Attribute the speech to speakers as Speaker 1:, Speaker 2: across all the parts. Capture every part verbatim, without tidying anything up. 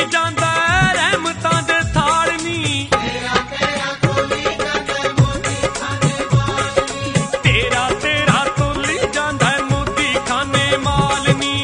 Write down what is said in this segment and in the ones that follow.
Speaker 1: ਜਾਂਦਾ ਰਹਿਮਤਾਂ ਦੇ ਥਾਲ ਨੀ। ਤੇਰਾ ਤੇਰਾ ਤੋਲੀ ਜਾਂਦਾ ਮੋਦੀ ਖਾਨੇ ਮਾਲ ਨੀ। ਤੇਰਾ ਤੇਰਾ ਤੋਲੀ ਜਾਂਦਾ ਮੋਦੀ ਖਾਨੇ ਮਾਲ ਨੀ।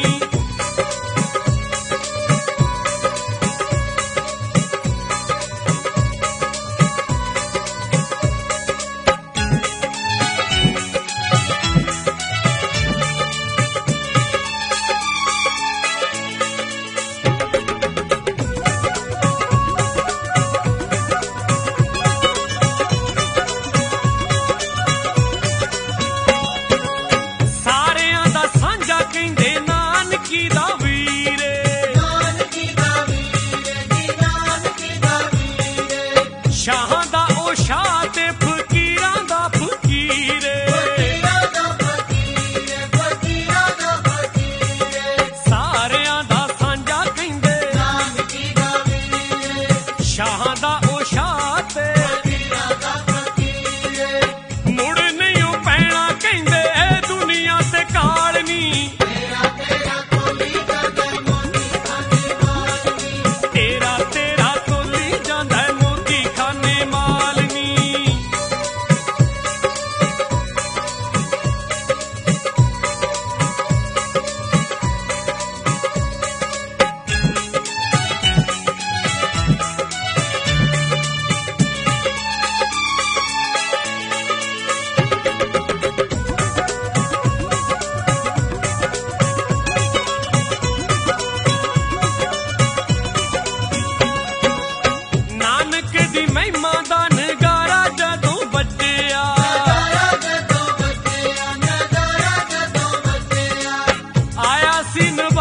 Speaker 1: ਸ਼ਾਹਾਂ ਦਾ ਉਹ ਸ਼ਾਹ ਤੇ ਫਕੀਰਾਂ ਦਾ ਫਕੀਰ ਫਕੀਰਾਂ ਦਾ ਫਕੀਰ ਫਕੀਰਾਂ ਦਾ ਫਕੀਰ ਸਾਰਿਆਂ ਦਾ ਸਾਂਝਾ ਕਹਿੰਦੇ ਨਾਨਕੀ ਦਾ ਵੀਰ। ਸ਼ਾਹਾਂ ਦਾ ਉਹ ਸ਼ਾਹ ਤੇ ਫਕੀਰਾਂ ਦਾ ਫਕੀਰ ਮੁੜ ਨਹੀਂ ਉਹ ਪੈਣਾ ਕਹਿੰਦੇ ਦੁਨੀਆ ਤੇ ਕਾਲ ਨੀ। ਤੇਰਾ ਤੇਰਾ ਤੋਲੀ ਜਾਂਦਾ ਮੋਦੀ ਖਾਨੇ ਮਾਲ ਨੀ। ਤੇਰਾ ਤੇਰਾ ਤੋਲੀ ਜਾਂਦਾ ਖਾਨੇ ਮਾਲ ਨੀ। ਨਾਨਕ ਦੀ ਮਹਿਮਾ ਦਾ ਨਗਾਰਾ ਜਦੋਂ ਵੱਜਿਆ ਨਗਾਰਾ ਜਦੋਂ ਵੱਜਿਆ ਨਗਾਰਾ ਜਦੋਂ ਵੱਜਿਆ ਆਇਆ ਸੀ ਨਵਾ